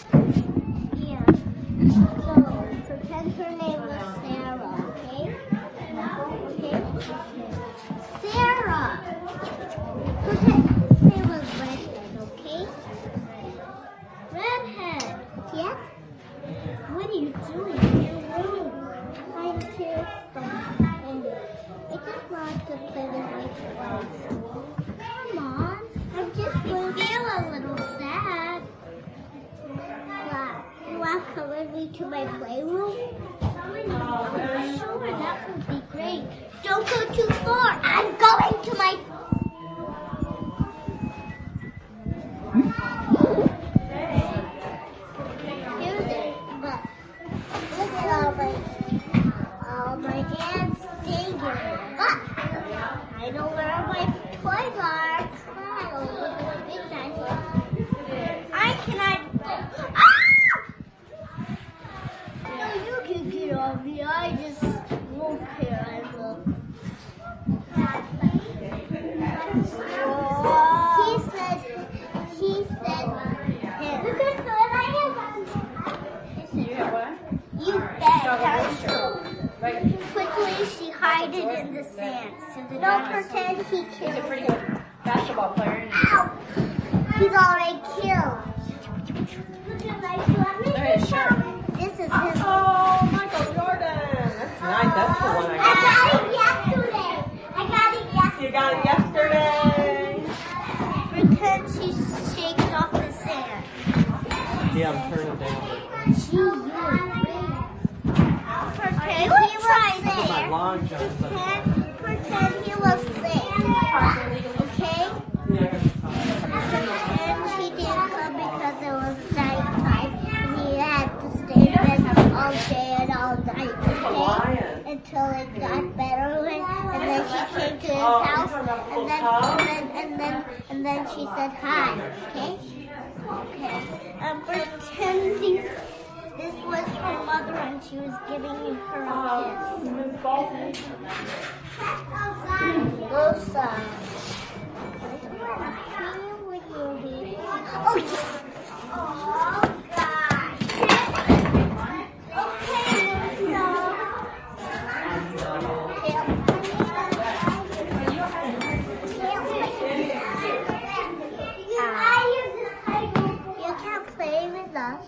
Yeah. So, pretend her name was Sarah, okay? Okay? Sarah! Pretend his name was Redhead, okay? Redhead! Yes? What are you doing in your room? I'm terrified. I just want to play with my toys. Come on. I'm just going to feel a little sad. You want to come with me to my playroom? Sure, that would be great. Don't go too far. I'm going to my... Here's it. But look at all my dad's digging. But I know where my toys are. I cannot... You can get on me. I just won't care. I will. He said, look at what I have. You have what? You bet. Quickly, she hid it in the sand. Don't pretend he killed He's a pretty him. good basketball player. Ow! He's already killed. Look at my Look at his shirt. This is his. Oh, Michael Jordan. That's nice. That's the one I I got it yesterday. You got it yesterday. Pretend she shakes off the sand. Yeah, I'm turning down. Pretend he was My there. long jump. Pretend he was there. Okay? And she didn't come because it was nighttime. And he had to stay in bed all day and all night. Okay? Until it got better. And then she came to his house. And then she said hi. Okay? Okay. Pretending this was her mother and she was giving her a kiss. Rosa. Oh, gosh. You can't play with us.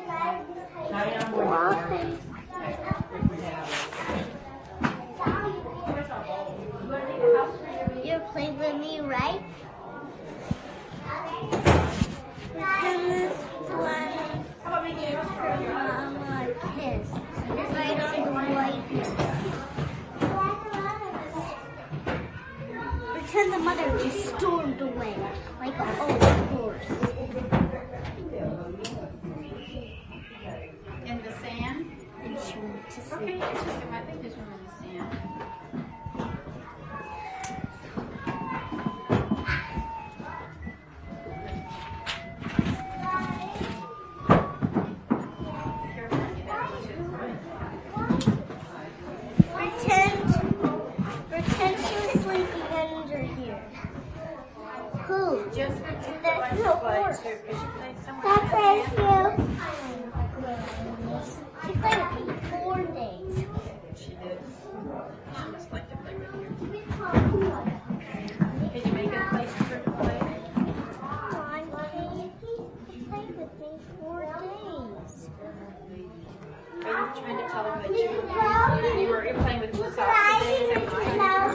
You're playing with me, right? And this one, her mama kiss. Right on the white. Pretend the mother just stormed away like an old horse. In the sand? And she went to sleep. Okay, I think there's one in the sand. Pretend she was sleeping under here. Who? Just There's no horse. She played somewhere. That's right, you. She played with me 4 days. She did. She must like to play with you. Can you make a place for her to play? She played with me 4 days. Are you trying to tell her that you were playing with Musa today? Is that what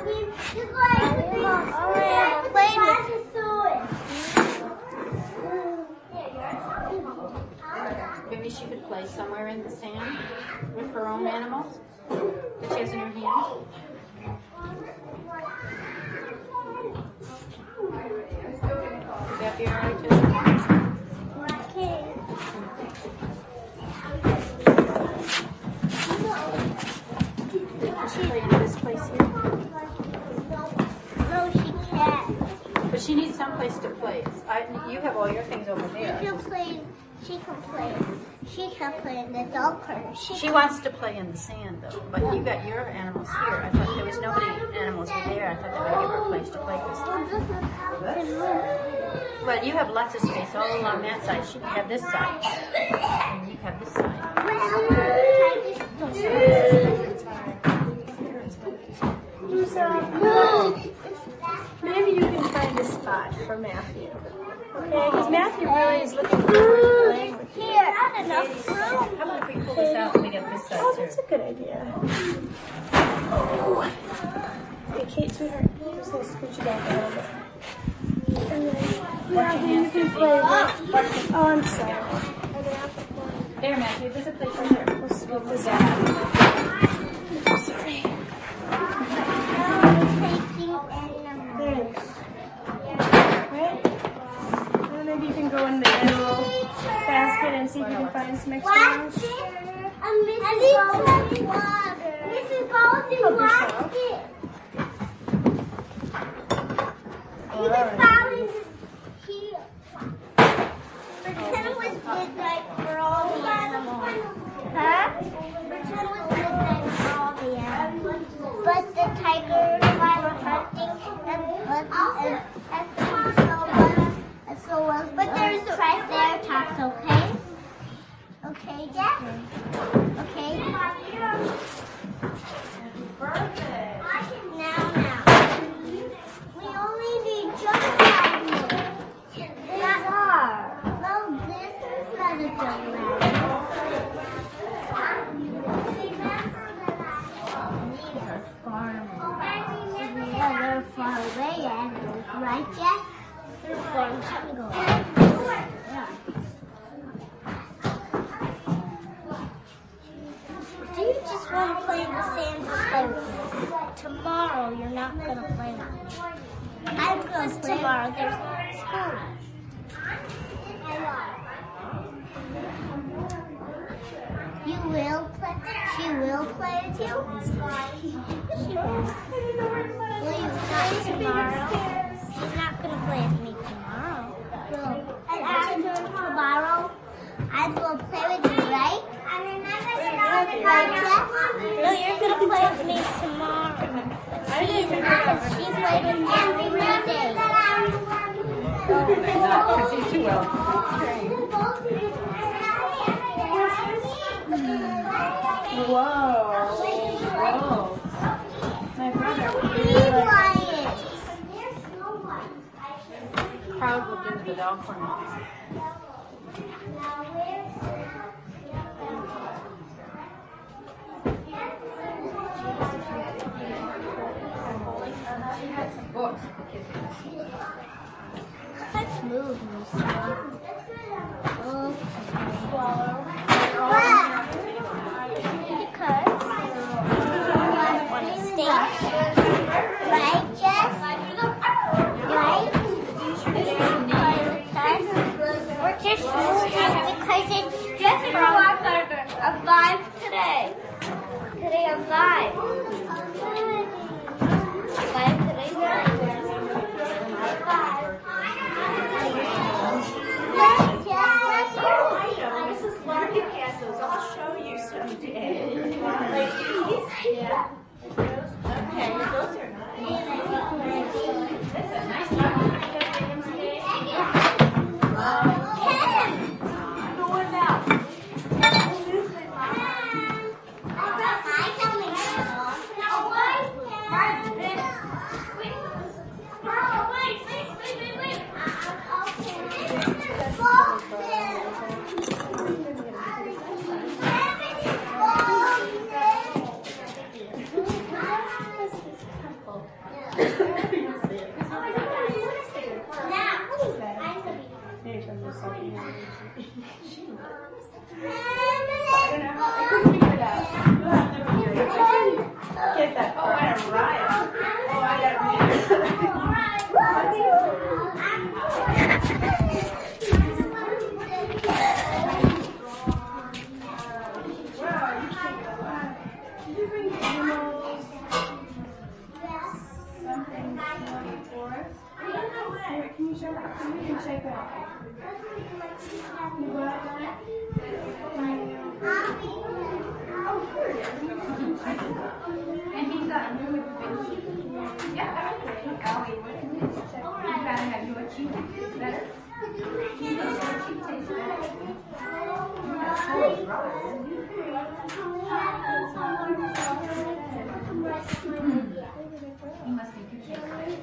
maybe she could play somewhere in the sand with her own animals that she has in her hand. Would that be alright too? Okay. Can she play in this place here? No, she can't. But she needs some place to play. You have all your things over there. She can play in the dog park. She wants to play in the sand though, but you got your animals here. I thought there was nobody animals were there. I thought they would give her a place to play this. Well, this is Well, you have lots of space all along that side. She can have this side. And you have this side. Maybe you can find a spot for Matthew. Okay, because Matthew really is looking forward to playing with you. Here, not enough room. How about if we pull this out and we get this side Oh, too? that's a good idea. Hey, Kate, sweetheart, I'm just going to scooch you back a little bit. And then, Matthew, you can play with. Oh, I'm sorry. Are they off the floor? There, Matthew. There's a place right there. We'll scoop this out. I'm sorry. There it is. Right? Well, maybe you can go in the little basket and see if you can find some extra ones. Mrs. Golden, watch it. You can find it here. Pretend it was midnight for all the animals. Huh? Pretend it was midnight for all the animals. But the tigers were hunting and so was. But there's triceratops, okay? Okay, Jack? Okay. Now. We only need just 5 minutes. No, this is not a junk ladder. These are farmers. Yeah, they're far away animals, right, Jack? They're from jungle. Yeah. Do you just want to play in the sand or play with me? Tomorrow you're not going to play with me. I'm going to play tomorrow. There's no school. You will play? She will play with you? She will. Will you play tomorrow? She's not going to play with me tomorrow. No. And after tomorrow, I will play with you, right? No, you're going to play with me tomorrow. Because she played with me every day. Because he's too well trained. Whoa. My brother would really like it. Crowd will do the dog for me. Books. Let's move, Lisa. Okay. Because I want to stay. Right, Jess? Right? We're just moving because it's just a vibe today. Today a vibe. Mrs. Larkin has those. I'll show you someday. Like these? Yeah. Okay, those are nice. That's a nice one. Who went out? Get that. Oh, I am right. Oh, I got Did you bring animals? Something for us? Here, can you show that? You can shake that. You got that? Oh, here it is. And he's got a new adventure. Yeah, okay. Allie, what is this? You gotta have you a cheetah. You must be good.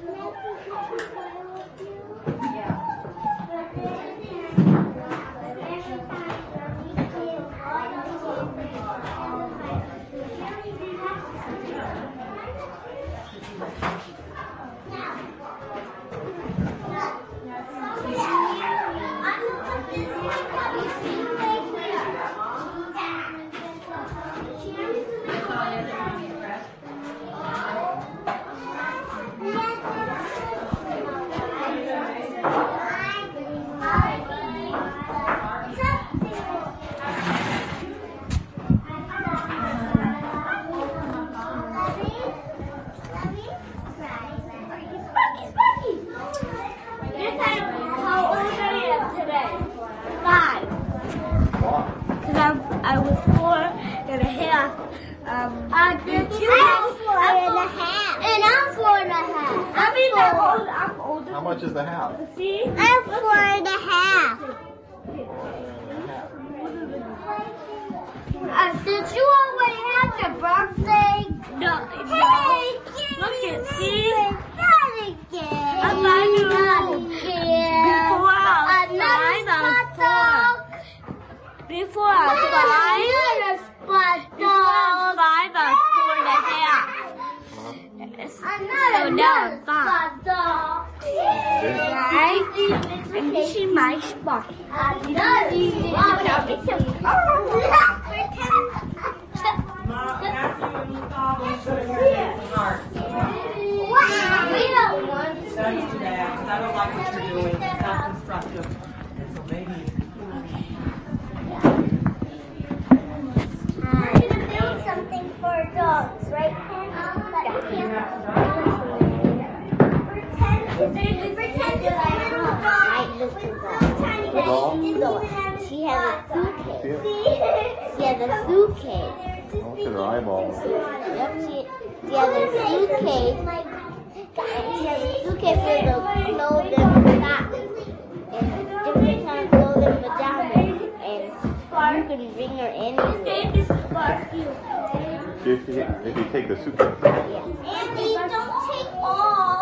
I was 4.5. I'm 4.5. And I'm 4.5. I'm older. How much is the half? See? I'm 4.5. Did you already have your birthday? No. Hey, look at see? I'm not Before I was 5, I was 4.5. So now I'm 5. Right? And this is my spot. Study to that, because I don't like what you're doing. It's not constructive. So maybe. We're going to build something for dogs, right, Ken? Pretend this little dog with so tiny legs. She has a suitcase. She has a suitcase. Look at her eyeballs. Yep, she has a suitcase. And she has a suitcase with the clothes and socks. And different kind of clothes and pajamas. And you can bring her anywhere. If you take the suitcase. Yeah. Andy, don't take all.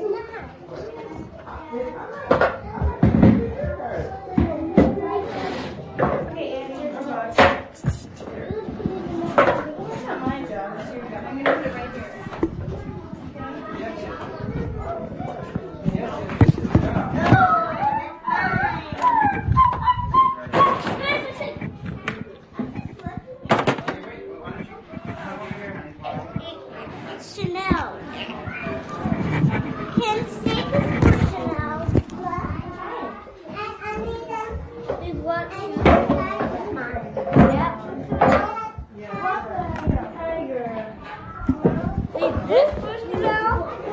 Chanel. Can see this Chanel. Is what you Yep. Is this for Chanel?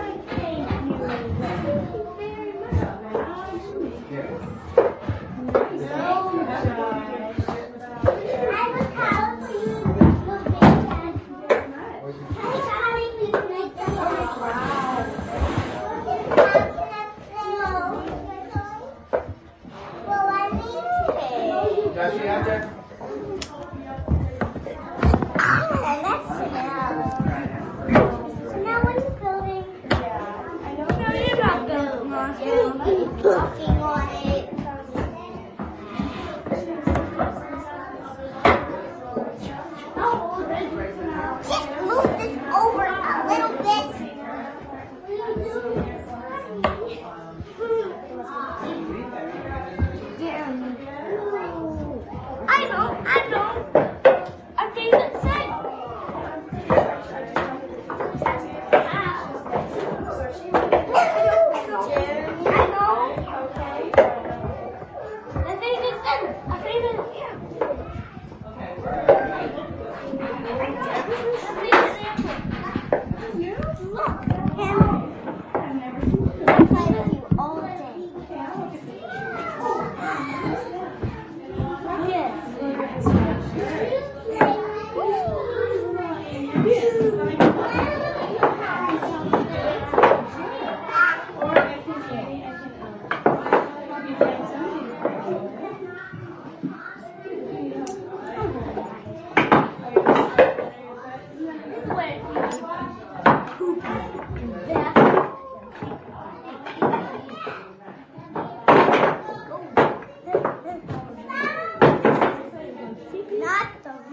Walking on it. Just move this over a little bit. I know. I think that's it. Yes.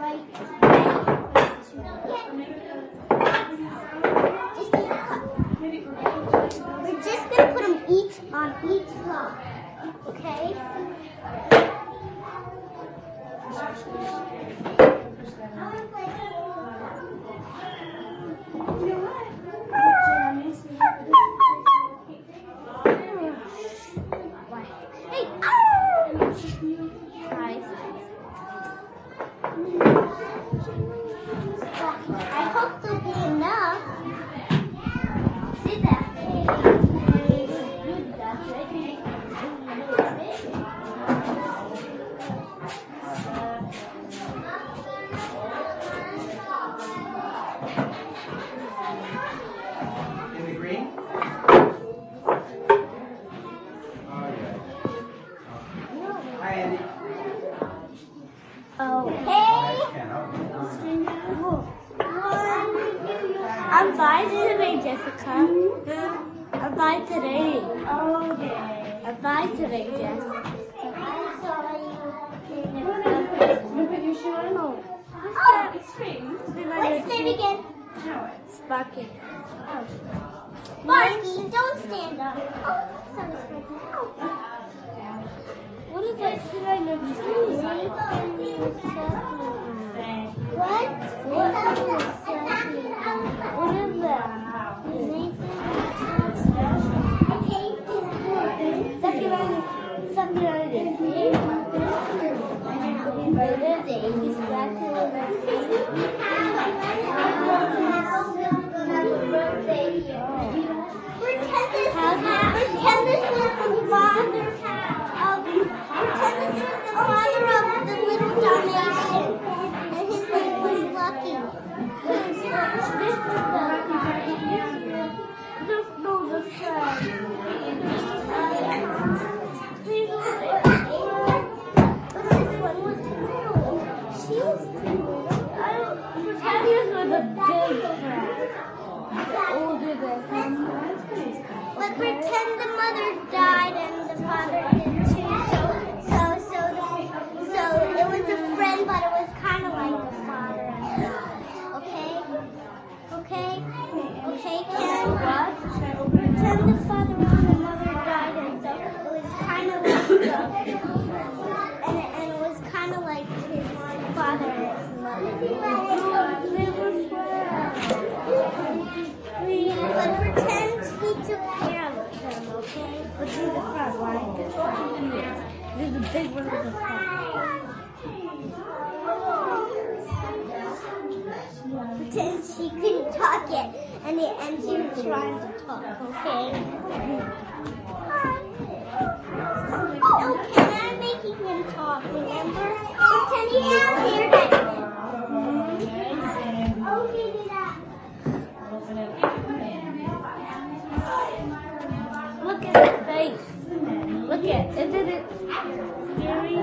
We're just gonna put them each on each block, okay? Hey, I hope there'll be enough. See that? In the green? Hi, Andy. Okay. I'm fine today, Jessica. I'm fine today. Okay. I'm fine today, Jess. Look at your shoe on. Let's say it again. Sparky. Sparky, don't stand up. Oh, sorry, Sparky. Oh. What is that shit I never seen? What? What is that? Something I did. Pretend this was the father of the little Dalmatian, and his name was Lucky. Just know the side. This one was little. She was little. Pretenders were the big friends. Older than him. But pretend the mother died and the father did too. So it was a friend, but it was kind of like the father. Okay? Okay, Ken? What? Pretend the father and the mother died, and so it was kind of like and it was kind of like his father and his mother. But pretend he took care of him, okay? But he's a friend, right? There's a big one with a friend. Pretend she couldn't talk yet, and she was trying to talk, okay? Oh, Ken, I'm making him talk, remember? Pretend he just stared at me. Okay, do that. Look at his face. Look at, isn't it scary?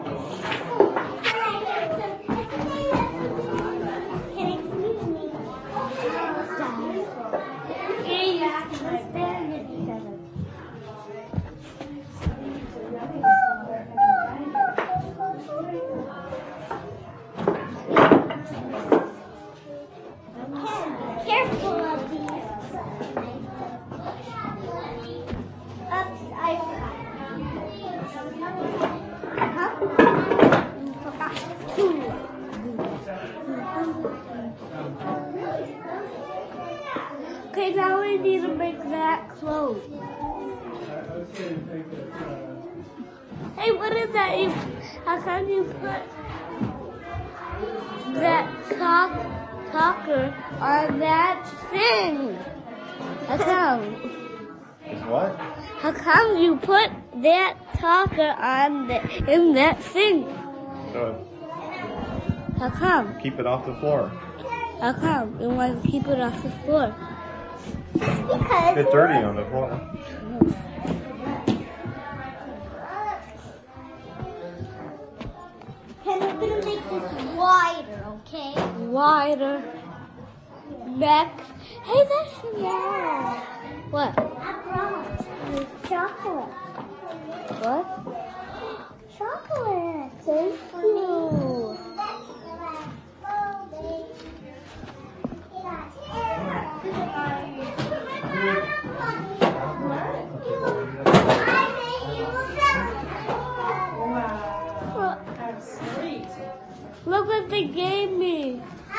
Careful of these. Oops, I forgot. Okay, now we need to make that close. Hey, what is that? How come you put that talker on that thing? How come? What? How come you put that talker on in that thing? So How come? keep it off the floor. How come? You want to keep it off the floor? Just because. Get dirty on the floor. Ken, we're gonna make this wider, okay? Wider. Next. Hey, that's small. What? I brought chocolate. What? Chocolate. Thank you. Look what they gave me.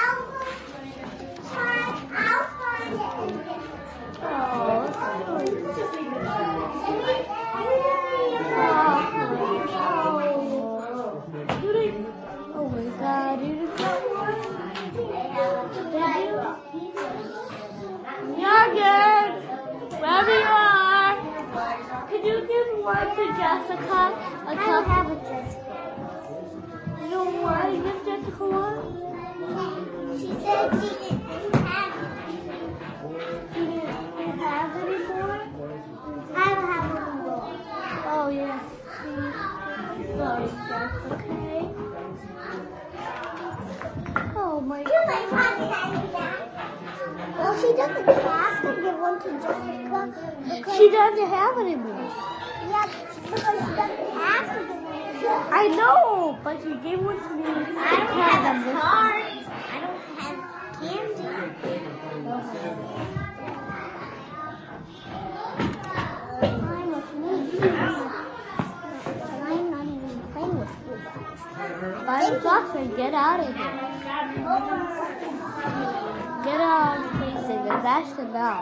Oh my God, you just got one. Youngin, wherever you are, could you give one to Jessica? I don't have a Jessica. You don't want to give Jessica one? She said she didn't have it. She didn't have any more? I don't have any more. Oh, yeah. Sorry, Jess, okay? Oh, my God. Well, she doesn't have to give one to Jessica. She doesn't have any more. Yeah, because she doesn't have to give one. I know, but she gave one to me. I don't have a card. I don't have candy. I'm not even playing with you guys. Buy the box and get out of here. Get out of space and that's the bell.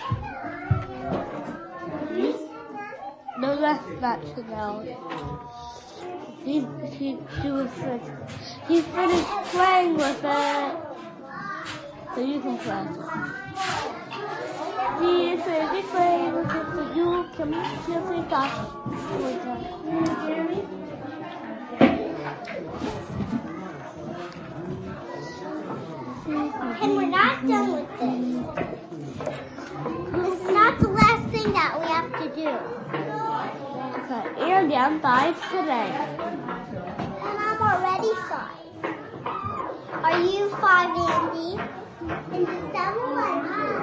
No, that's not the bell. She was he's finished playing with it. So you can play. He is finished playing with it, so you can play that. Jeremy? And we're not done with this. This is not the last thing that we have to do. Okay, Andy, I'm 5 today. And I'm already 5. Are you 5, Andy? And the 7 one?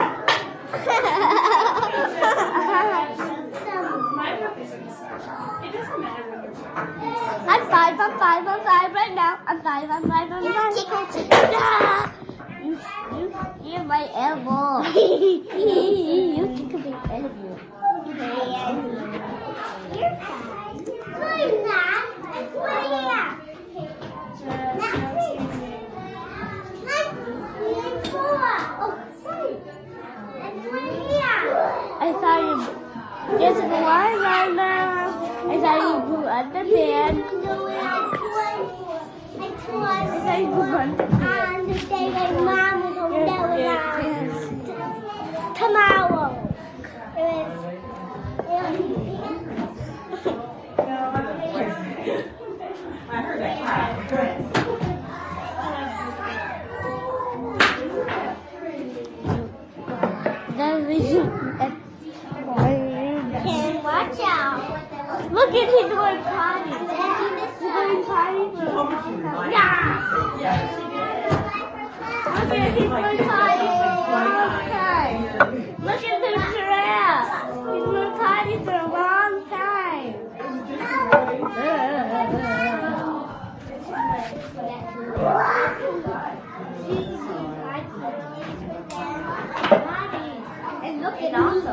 My book is in special. It doesn't matter when you're talking. I'm 5 right now. I'm 5. Tickle, tickle. You're my elbow. You tickle my elbow. You're 5. No, you're not. I'm 4. Oh, sorry. I'm 4. I saw you. Jessica, why right now? I saw you put on the bed. No, I saw you put on the bed. On the day my mom was over there with tomorrow. I heard that clap. Ken, watch out. Look at him doing potty. He's doing potty for a long time. Yeah. Look at him doing potty for a long time. Look at the giraffe. He's doing potty for a long time. And look at also.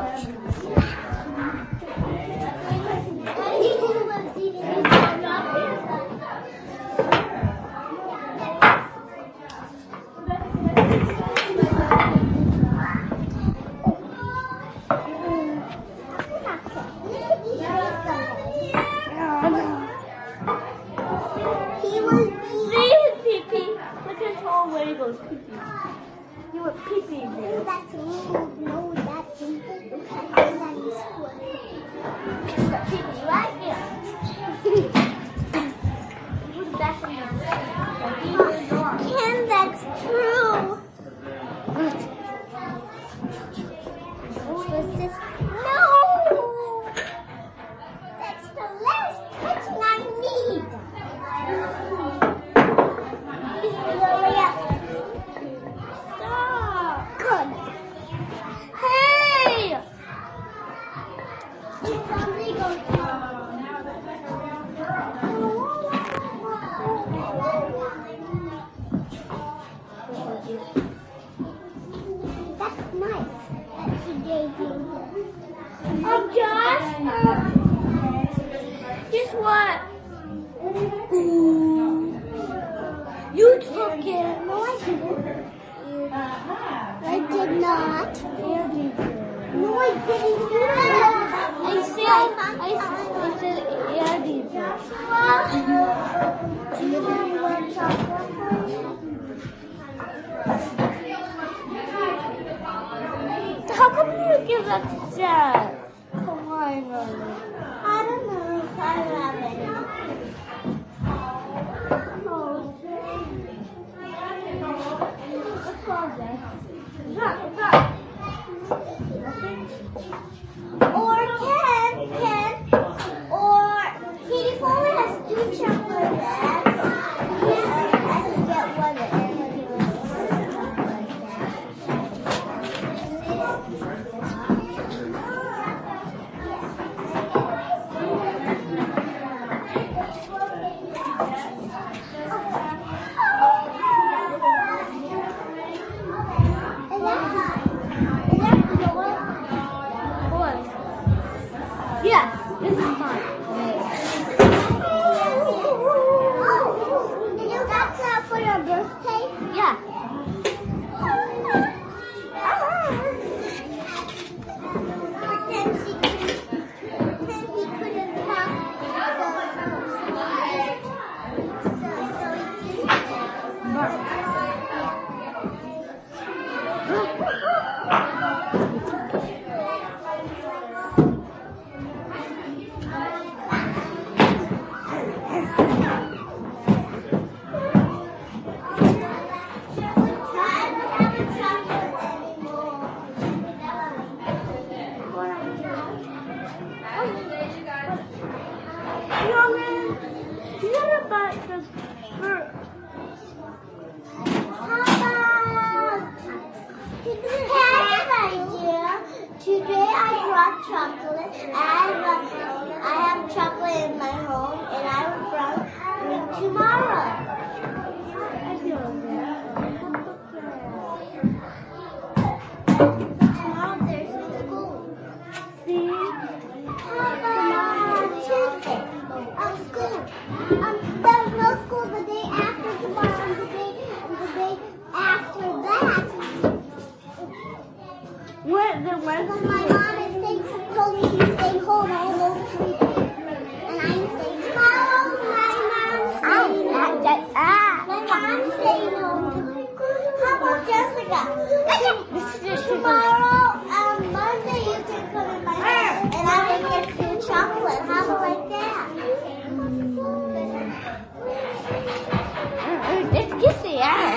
He was pee-pee. Look at his whole way he goes pee-pee. He went pee-pee there. That's rude. No, that's pee-pee right here. Ken, that's true. What's this? No! That's the last touching I need. Stop. Good. Hey! Somebody goes down. You took it. No, I didn't. I did not. No, I didn't. I said Andy did. Do you want chocolate? How come you give that to Dad? Come on. I don't know if I have any. Or Ken, or Katie Fuller has 2 chocolate bags. I can get one of everybody wants Yes, this is mine. Did you get that for your birthday? Yeah. But then he couldn't talk, Today I brought chocolate. I have chocolate in my home, and I will bring tomorrow. Tomorrow there's no school. See? Tuesday. School. There's no school the day after tomorrow, and the day after that. Where's my mom is told me to stay home all those 3 days. And I'm staying tomorrow. My mom's staying home. How about Jessica? Tomorrow, Monday, you can come in my house and I will get you chocolate. How about like that? Let's get the ass.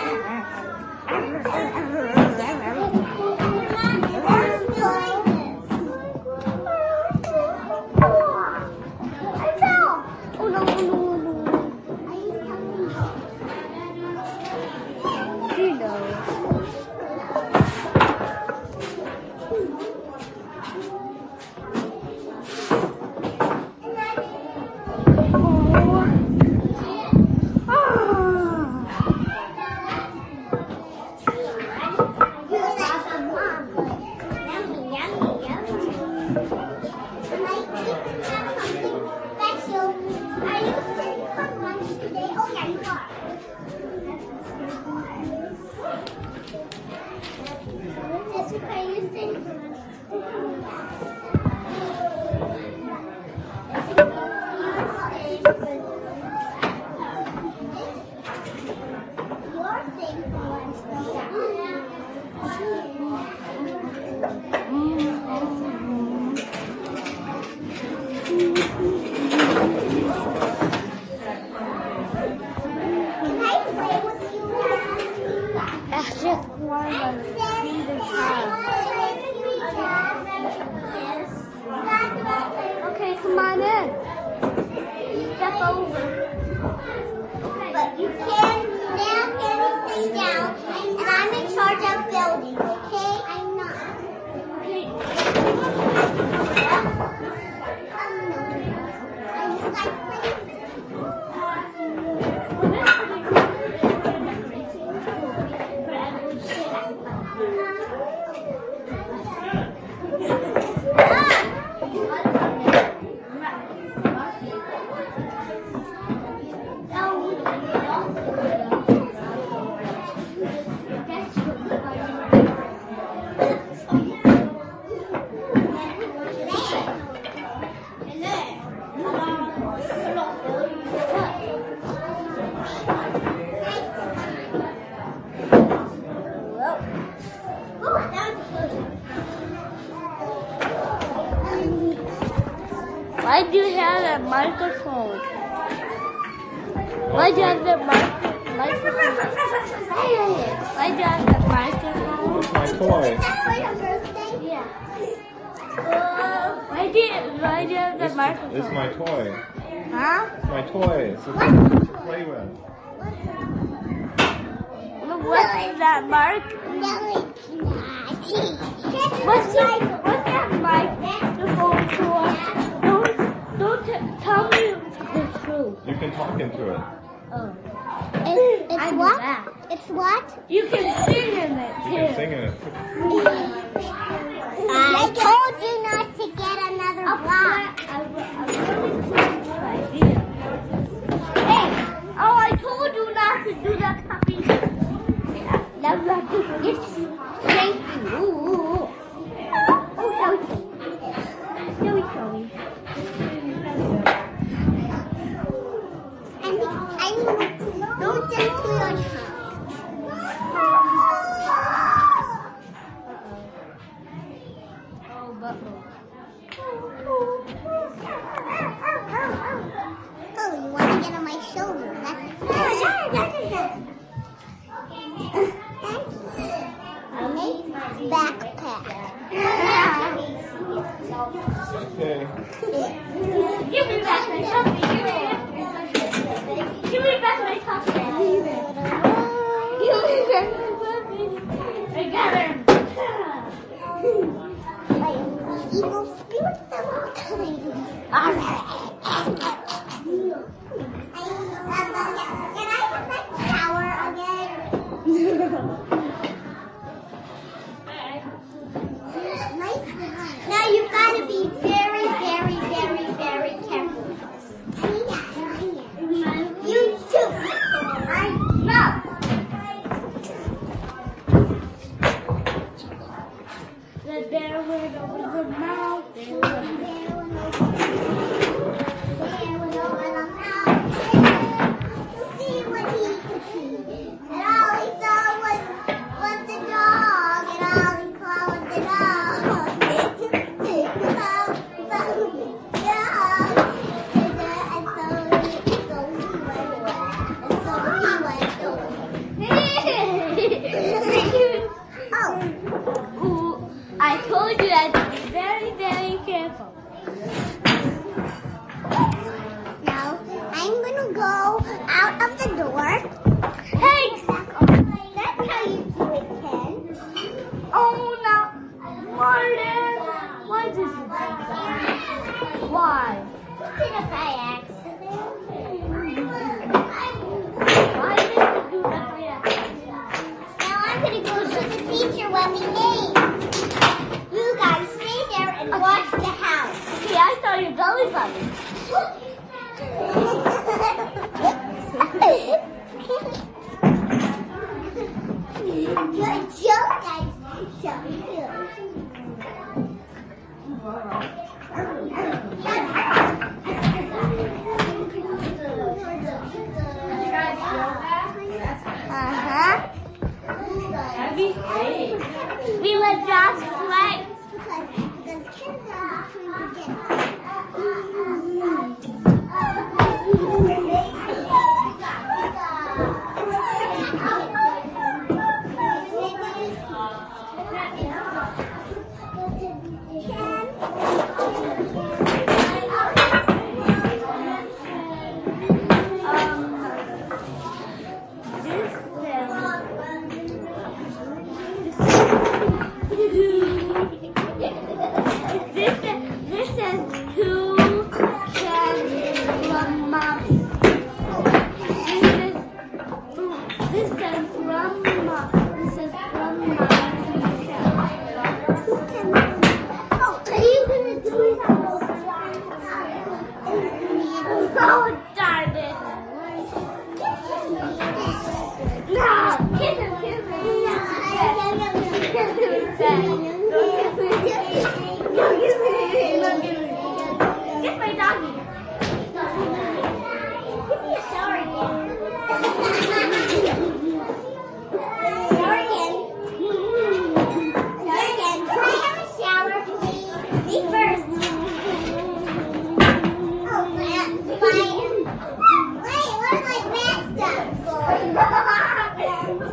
Okay, come on in. Step over. But you can't nail anything down, and I'm in charge of building, okay? I'm not. Okay. Why do you have a microphone? Why do you have the microphone? Why do you have the microphone? It's my toy. Yeah. Why do you have the microphone? It's my toy. Huh? It's my toy. It's something to play with. What's that, Mark? What's that microphone for? Don't tell me the truth. You can talk into it. Oh. It's what? It's what? You can sing in it You too. can sing in it. I told you not to get another block. Hey! Oh, I told you not to do that puppy. Now you have to get thank you. Oh, sorry. Sorry. Don't just do your tongue. Oh, but-oh. Oh, you want to get on my shoulder? Thank you. Backpack. Okay. Give me back my puppy. Give me back my puppy. Give me back my puppy. I got her. Evil spirits are all coming. Can I have that shower again? Now you've got to be very, very, very, very careful with this. You too. No. The bear went over the mountain. Ooh, I told you that to be very, very careful. Now, I'm gonna go out of the door. Hey! That's how you do it, Ken. Oh no! Martin! Why did you do that? Why? Did it by accident. Why did you do that by accident? Now I'm gonna go to the teacher when we leave. You guys stay there and watch the house. See, I saw your belly button. Good joke, guys. So good. Uh-huh. We let Josh play. Because the kids are trying to This says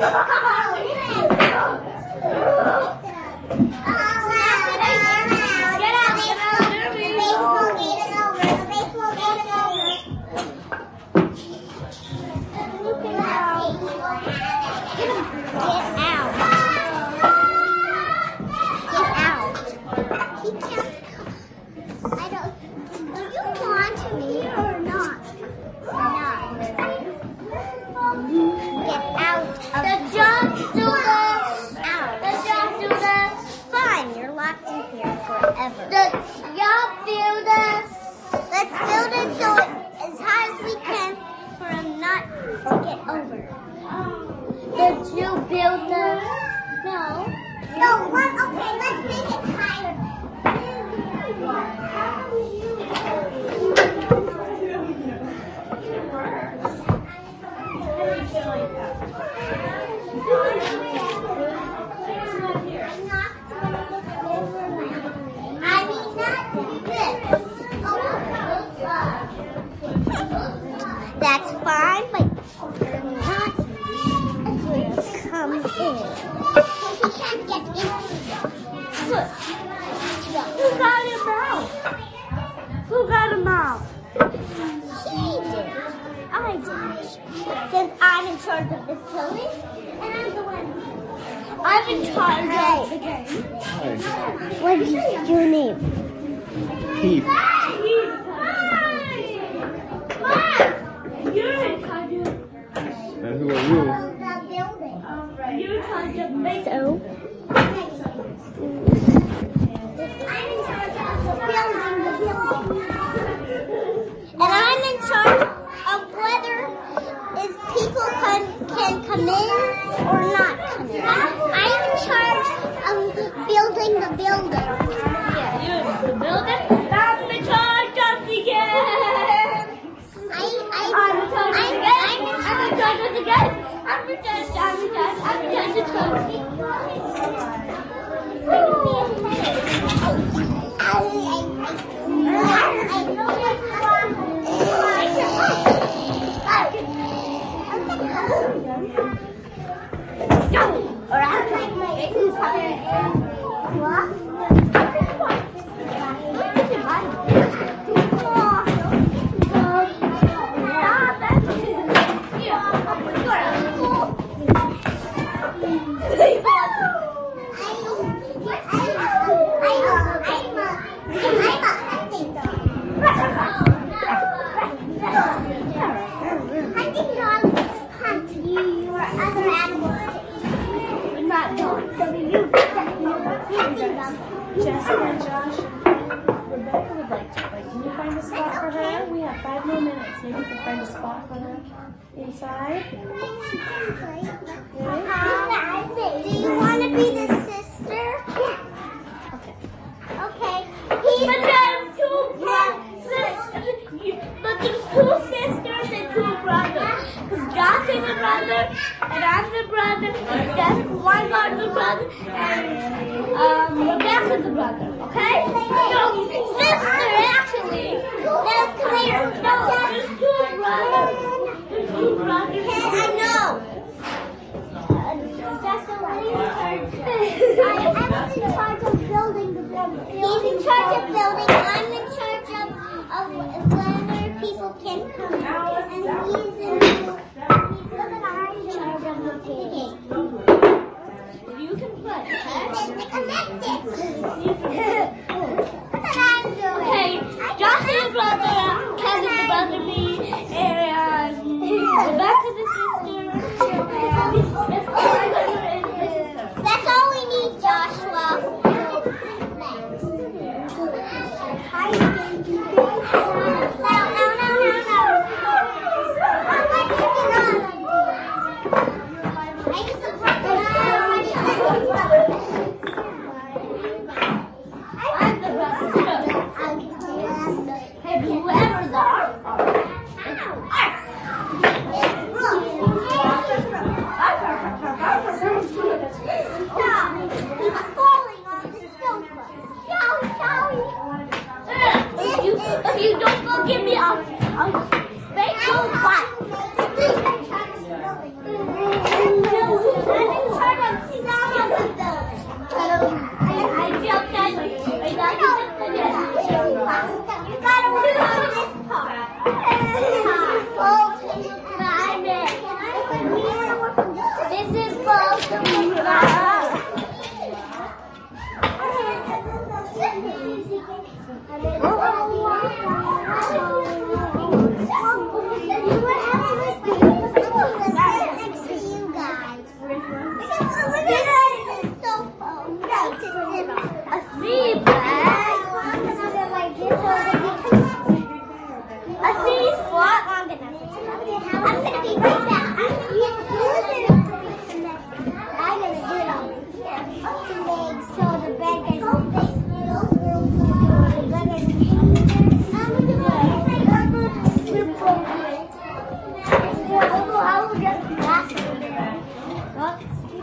That's fine, but you're not going to come in. He can't get in. Look. Who got him out? Who got him out? He did. I did. Since I'm in charge of this building, and I'm the one. I'm in charge of the game. Hi. What is your name? Keith. You're in charge of And who are you? the building. You're in charge of making. So? I'm in charge of building the building. And I'm in charge of whether people can come in or not come in. I'm in charge of building the building. Yeah, you're the building. I'm in charge of the game. I'm in charge of the game. I'm in charge of the game. I'm in charge of the game. Jessica and Josh, Rebecca would like to play. Can you find a spot for her? We have 5 more minutes. Maybe you can find a spot for her inside. Do you want to be the sister? Okay. Okay. But there's two sisters and 2 brothers. Because Josh is a brother, and I'm the brother. One of the brother, and Rebecca's the brother. Okay? No, sister actually. That's clear. No, there's 2 brothers. There's 2 brothers. I know. I'm in charge of building the building. He's in charge of building. I'm in charge of whether people can come out. And he's in charge of the game. You can play. Okay, Josh is the brother, Kevin's the brother, me, and Rebecca's the sister. That's all we need, Joshua. I'm the brother. Hey, whoever's the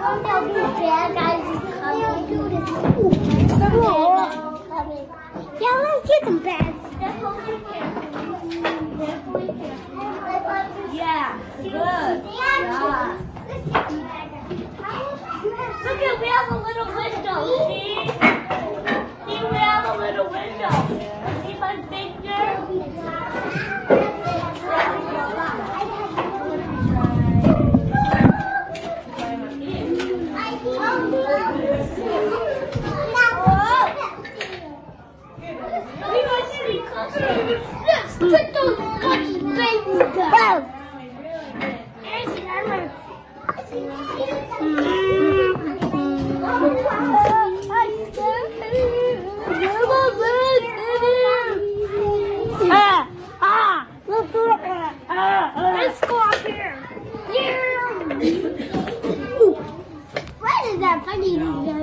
There'll be bad guys coming. Yeah, let's get some bad stuff. Yeah, good. Yeah. Look at, we have a little window, see? See, we have a little window. See my finger? Let's put those lucky babies down. There's Emma. Let's go up here. What is that funny?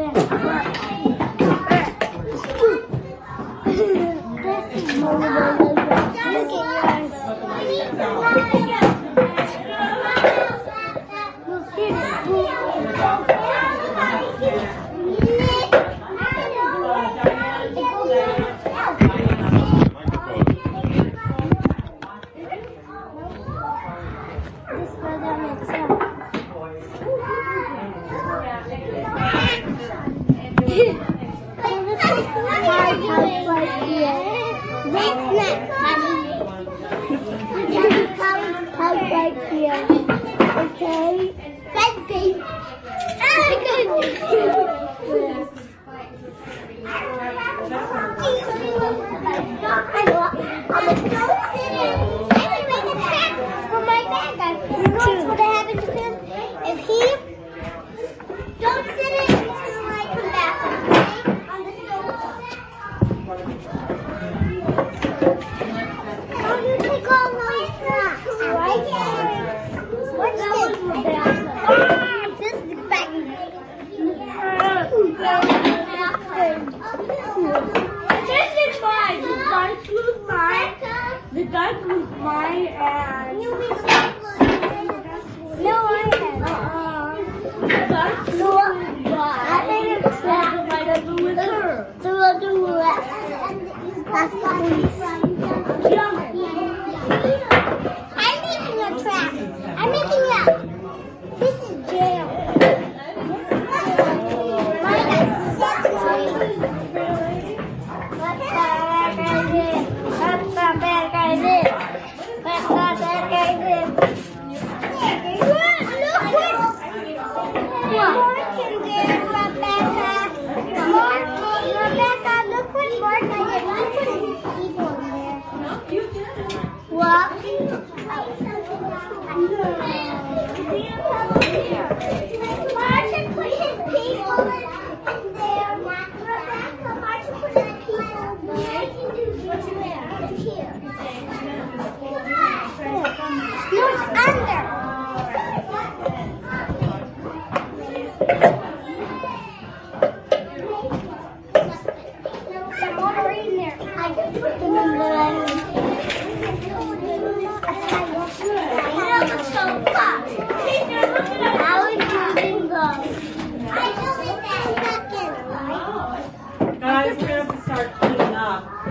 Guys, we're going to have to start cleaning up. We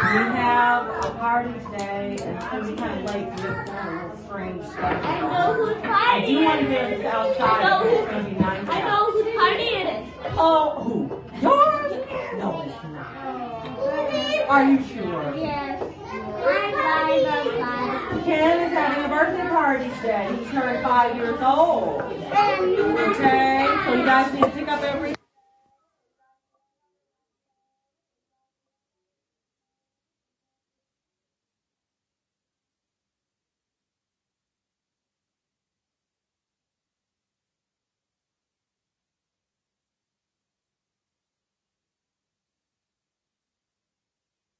have a party today, and it's going to be kind of late to get a little strange stuff. I know whose I party do want to it get is. this outside. It's going to be nice. I know whose party it is. Oh, who? Yours? No, it's not. Are you sure? Yes. Bye. Ken is having a birthday party today. He turned 5 years old. Okay, so you guys need to pick up everything.